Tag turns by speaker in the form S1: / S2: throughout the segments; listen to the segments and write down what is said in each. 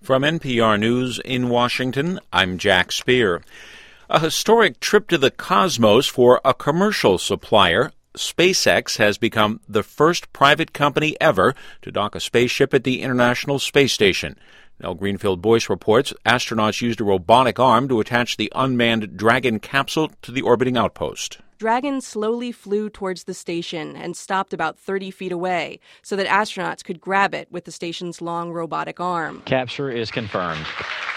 S1: From NPR News in Washington, I'm Jack Speer. A historic trip to the cosmos for a commercial supplier. SpaceX has become the first private company ever to dock a spaceship at the International Space Station. Nell Greenfield-Boyce reports astronauts used a robotic arm to attach the unmanned Dragon capsule to the orbiting outpost.
S2: Dragon slowly flew towards the station and stopped about 30 feet away so that astronauts could grab it with the station's long robotic arm.
S3: Capture is confirmed.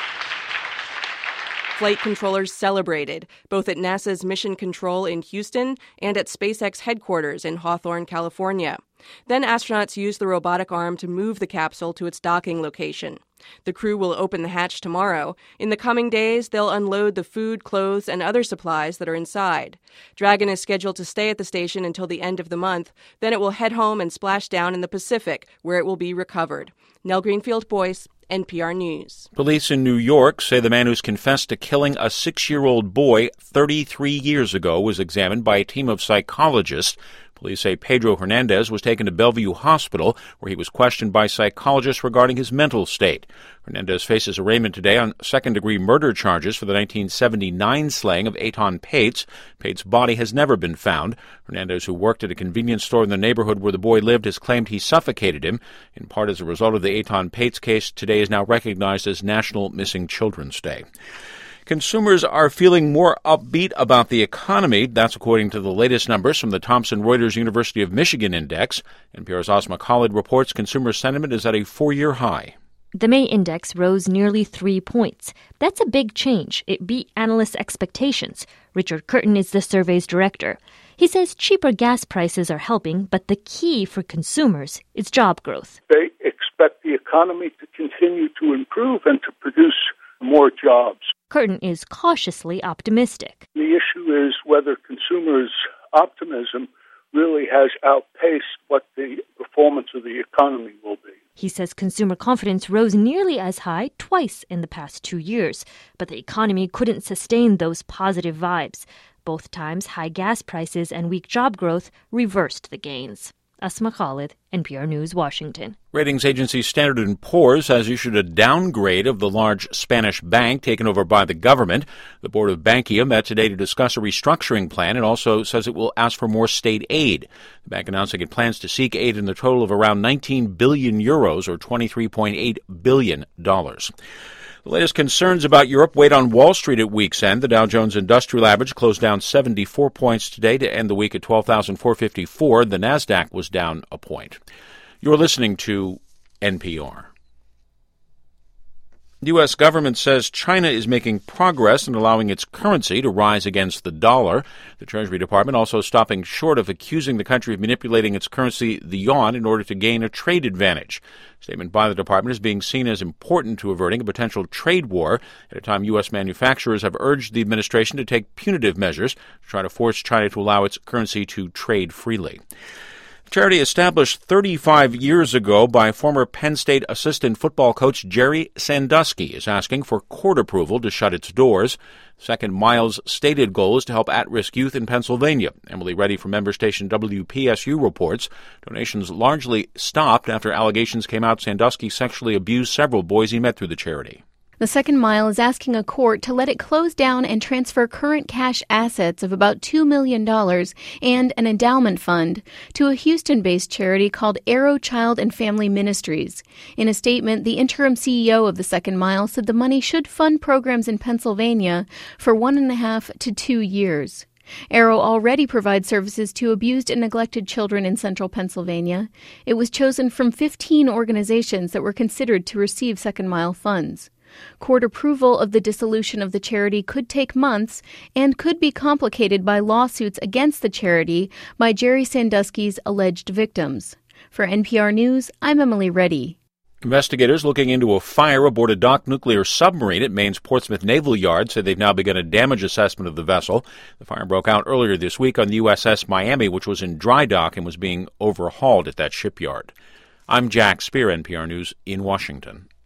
S2: Flight controllers celebrated, both at NASA's Mission Control in Houston and at SpaceX headquarters in Hawthorne, California. Then astronauts used the robotic arm to move the capsule to its docking location. The crew will open the hatch tomorrow. In the coming days, they'll unload the food, clothes, and other supplies that are inside. Dragon is scheduled to stay at the station until the end of the month. Then it will head home and splash down in the Pacific, where it will be recovered. Nell Greenfield-Boyce, NPR News.
S1: Police in New York say the man who's confessed to killing a 6-year-old boy 33 years ago was examined by a team of psychologists. Police say Pedro Hernandez was taken to Bellevue Hospital, where he was questioned by psychologists regarding his mental state. Hernandez faces arraignment today on second-degree murder charges for the 1979 slaying of Eitan Pates. Pates' body has never been found. Hernandez, who worked at a convenience store in the neighborhood where the boy lived, has claimed he suffocated him. In part as a result of the Eitan Pates case, today is now recognized as National Missing Children's Day. Consumers are feeling more upbeat about the economy. That's according to the latest numbers from the Thomson Reuters University of Michigan Index. NPR's Asma Khalid reports consumer sentiment is at a 4-year high.
S4: The May index rose nearly 3 points. That's a big change. It beat analysts' expectations. Richard Curtin is the survey's director. He says cheaper gas prices are helping, but the key for consumers is job growth.
S5: They expect the economy to continue to improve and to produce more jobs.
S4: Curtin is cautiously optimistic.
S5: The issue is whether consumers' optimism really has outpaced what the performance of the economy will be.
S4: He says consumer confidence rose nearly as high twice in the past 2 years, but the economy couldn't sustain those positive vibes. Both times, high gas prices and weak job growth reversed the gains. Asma Khalid, NPR News, Washington.
S1: Ratings agency Standard & Poor's has issued a downgrade of the large Spanish bank taken over by the government. The board of Bankia met today to discuss a restructuring plan. It also says it will ask for more state aid. The bank announcing it plans to seek aid in the total of around 19 billion euros or $23.8 billion. The latest concerns about Europe weighed on Wall Street at week's end. The Dow Jones Industrial Average closed down 74 points today to end the week at 12,454. The Nasdaq was down a point. You're listening to NPR. The U.S. government says China is making progress in allowing its currency to rise against the dollar. The Treasury Department also stopping short of accusing the country of manipulating its currency, the yuan, in order to gain a trade advantage. A statement by the department is being seen as important to averting a potential trade war at a time U.S. manufacturers have urged the administration to take punitive measures to try to force China to allow its currency to trade freely. A charity established 35 years ago by former Penn State assistant football coach Jerry Sandusky is asking for court approval to shut its doors. Second Mile's stated goal is to help at-risk youth in Pennsylvania. Emily Reddy from member station WPSU reports donations largely stopped after allegations came out Sandusky sexually abused several boys he met through the charity.
S6: The Second Mile is asking a court to let it close down and transfer current cash assets of about $2 million and an endowment fund to a Houston-based charity called Arrow Child and Family Ministries. In a statement, the interim CEO of the Second Mile said the money should fund programs in Pennsylvania for 1.5 to 2 years. Arrow already provides services to abused and neglected children in central Pennsylvania. It was chosen from 15 organizations that were considered to receive Second Mile funds. Court approval of the dissolution of the charity could take months and could be complicated by lawsuits against the charity by Jerry Sandusky's alleged victims. For NPR News, I'm Emily Reddy.
S1: Investigators looking into a fire aboard a docked nuclear submarine at Maine's Portsmouth Naval Yard say they've now begun a damage assessment of the vessel. The fire broke out earlier this week on the USS Miami, which was in dry dock and was being overhauled at that shipyard. I'm Jack Speer, NPR News in Washington.